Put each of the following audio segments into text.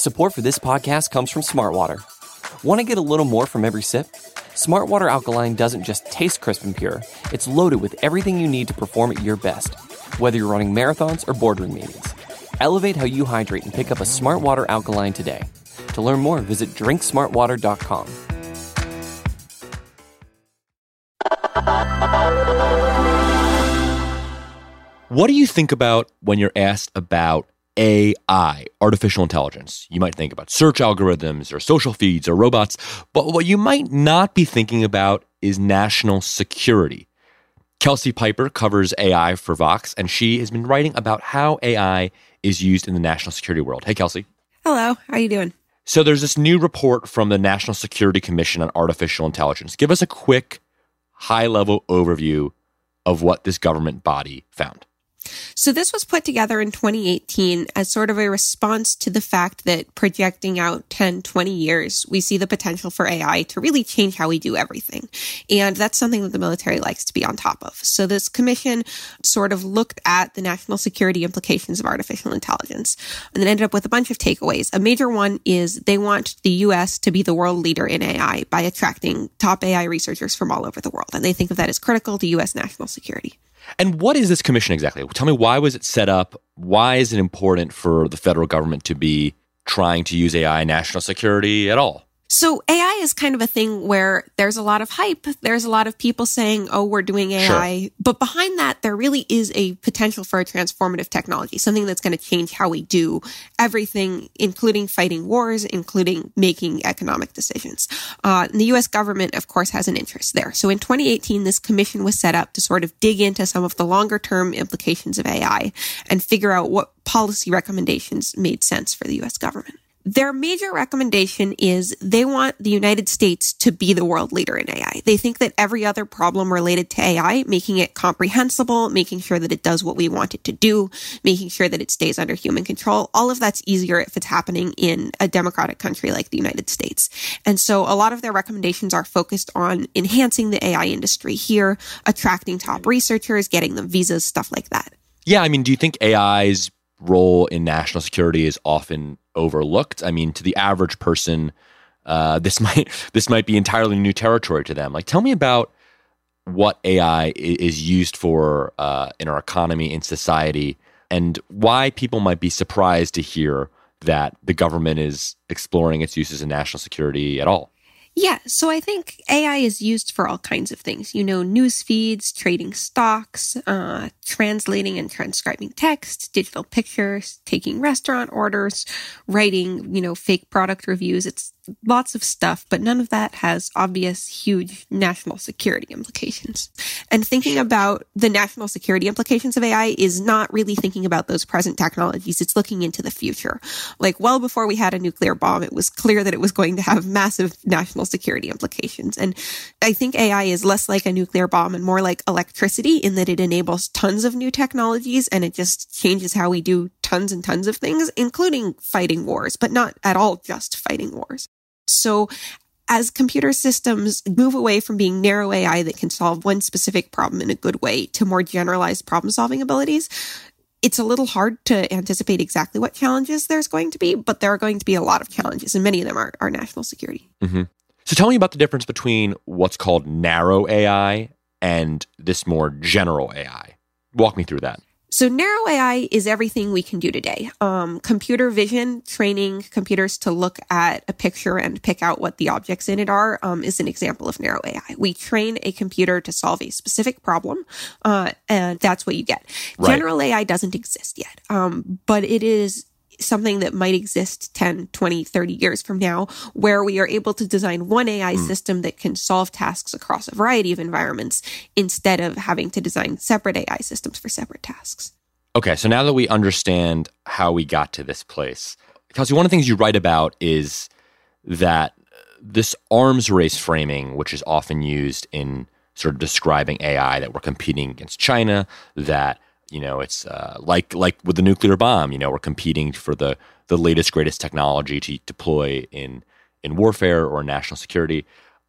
Support for this podcast comes from Smartwater. Want to get a little more from every sip? Smartwater Alkaline doesn't just taste crisp and pure, it's loaded with everything you need to perform at your best, whether you're running marathons or boardroom meetings. Elevate how you hydrate and pick up a Smartwater Alkaline today. To learn more, visit drinksmartwater.com. What do you think about when you're asked about AI, artificial intelligence? You might think about search algorithms or social feeds or robots, but what you might not be thinking about is national security. Kelsey Piper covers AI for Vox, and she has been writing about how AI is used in the national security world. Hey, Kelsey. Hello. How are you doing? So there's this new report from the National Security Commission on Artificial Intelligence. Give us a quick, high-level overview of what this government body found. So this was put together in 2018 as sort of a response to the fact that projecting out 10, 20 years, we see the potential for AI to really change how we do everything. And that's something that the military likes to be on top of. So this commission sort of looked at the national security implications of artificial intelligence and then ended up with a bunch of takeaways. A major one is they want the U.S. to be the world leader in AI by attracting top AI researchers from all over the world. And they think of that as critical to U.S. national security. And what is this commission exactly? Tell me, why was it set up? Why is it important for the federal government to be trying to use AI in national security at all? So AI is kind of a thing where there's a lot of hype. There's a lot of people saying, oh, we're doing AI. Sure. But behind that, there really is a potential for a transformative technology, something that's going to change how we do everything, including fighting wars, including making economic decisions. And the U.S. government, of course, has an interest there. So in 2018, this commission was set up to sort of dig into some of the longer term implications of AI and figure out what policy recommendations made sense for the U.S. government. Their major recommendation is they want the United States to be the world leader in AI. They think that every other problem related to AI, making it comprehensible, making sure that it does what we want it to do, making sure that it stays under human control, all of that's easier if it's happening in a democratic country like the United States. And so a lot of their recommendations are focused on enhancing the AI industry here, attracting top researchers, getting them visas, stuff like that. Yeah, I mean, do you think AI's role in national security is often overlooked? I mean, to the average person, this might be entirely new territory to them. Like, tell me about what AI is used for in our economy, in society, and why people might be surprised to hear that the government is exploring its uses in national security at all. Yeah, so I think AI is used for all kinds of things. News feeds, trading stocks, translating and transcribing text, digital pictures, taking restaurant orders, writing, fake product reviews. It's lots of stuff, but none of that has obvious, huge national security implications. And thinking about the national security implications of AI is not really thinking about those present technologies. It's looking into the future. Like, well before we had a nuclear bomb, it was clear that it was going to have massive national security implications. And I think AI is less like a nuclear bomb and more like electricity in that it enables tons of new technologies and it just changes how we do tons and tons of things, including fighting wars, but not at all just fighting wars. So as computer systems move away from being narrow AI that can solve one specific problem in a good way to more generalized problem-solving abilities, it's a little hard to anticipate exactly what challenges there's going to be, but there are going to be a lot of challenges, and many of them are national security. Mm-hmm. So tell me about the difference between what's called narrow AI and this more general AI. Walk me through that. So narrow AI is everything we can do today. Computer vision, training computers to look at a picture and pick out what the objects in it are, is an example of narrow AI. We train a computer to solve a specific problem, and that's what you get. Right. General AI doesn't exist yet, but it is something that might exist 10, 20, 30 years from now, where we are able to design one AI system that can solve tasks across a variety of environments instead of having to design separate AI systems for separate tasks. Okay, so now that we understand how we got to this place, Kelsey, one of the things you write about is that this arms race framing, which is often used in sort of describing AI, that we're competing against China, that it's like with the nuclear bomb, we're competing for the latest, greatest technology to deploy in warfare or national security.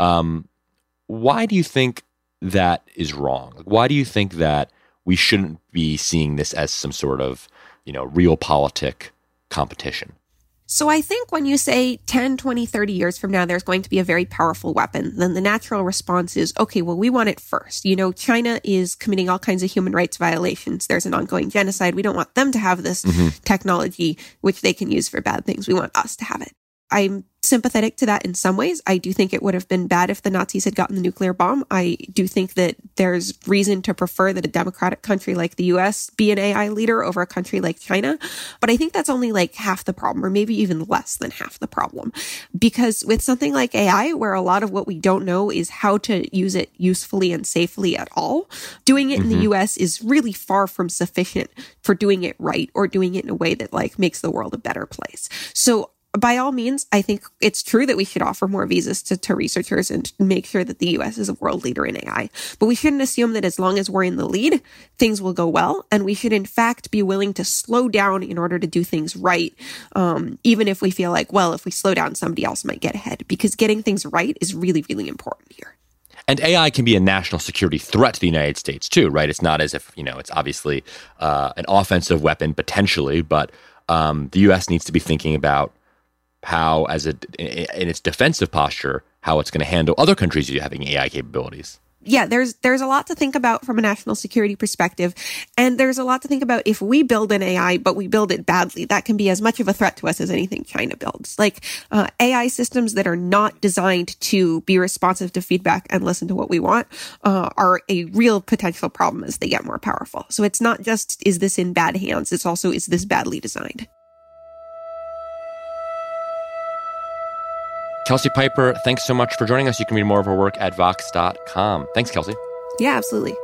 Why do you think that is wrong? Why do you think that we shouldn't be seeing this as some sort of, realpolitik competition? So I think when you say 10, 20, 30 years from now, there's going to be a very powerful weapon, then the natural response is, okay, well, we want it first. You know, China is committing all kinds of human rights violations. There's an ongoing genocide. We don't want them to have this technology, which they can use for bad things. We want us to have it. I'm sympathetic to that in some ways. I do think it would have been bad if the Nazis had gotten the nuclear bomb. I do think that there's reason to prefer that a democratic country like the US be an AI leader over a country like China. But I think that's only like half the problem, or maybe even less than half the problem. Because with something like AI, where a lot of what we don't know is how to use it usefully and safely at all, doing it in the US is really far from sufficient for doing it right or doing it in a way that like makes the world a better place. So by all means, I think it's true that we should offer more visas to researchers and make sure that the U.S. is a world leader in AI. But we shouldn't assume that as long as we're in the lead, things will go well. And we should, in fact, be willing to slow down in order to do things right, even if we feel like, well, if we slow down, somebody else might get ahead. Because getting things right is really, really important here. And AI can be a national security threat to the United States, too, right? It's not as if, you know, it's obviously an offensive weapon, potentially, but the U.S. needs to be thinking about how, in its defensive posture, how it's going to handle other countries having AI capabilities. Yeah, there's a lot to think about from a national security perspective. And there's a lot to think about if we build an AI, but we build it badly. That can be as much of a threat to us as anything China builds. Like AI systems that are not designed to be responsive to feedback and listen to what we want are a real potential problem as they get more powerful. So it's not just, is this in bad hands? It's also, is this badly designed? Kelsey Piper, thanks so much for joining us. You can read more of her work at Vox.com. Thanks, Kelsey. Yeah, absolutely.